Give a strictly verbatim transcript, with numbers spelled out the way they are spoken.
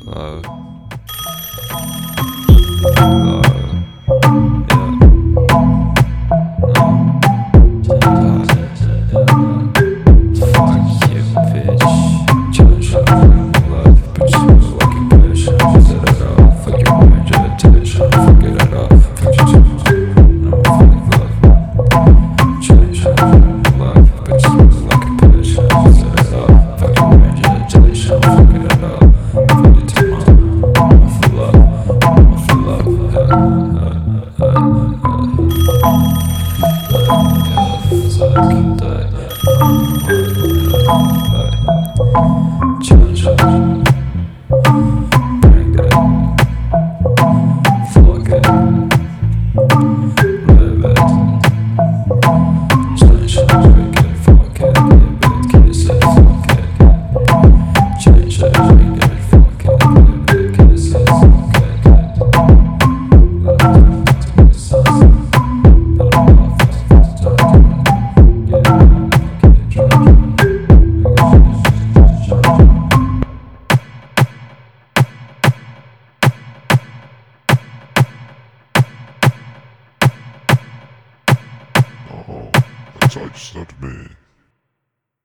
love, love, yeah, no, fuck you, bitch, change up love, bitch, you like a bitch, set it up, fuck your mind, your attention, forget it up, fuck you too much, no, fuck love, change up love, bitch, you like a bitch, set it up, fuck your mind, your attention, forget it up, fuck you too much, I'm for love, I'm for love, uh, uh, uh, uh, yeah, it's like that, uh, change up, bring that, fuck it, live it, change up, bring it, fuck it, live it, kiss it, fuck it, change up, bring it, fuck it, live it, kiss it, fuck it, love it, to the sun, love it, to the sun, yeah, get drunk. Oh, it's like that me.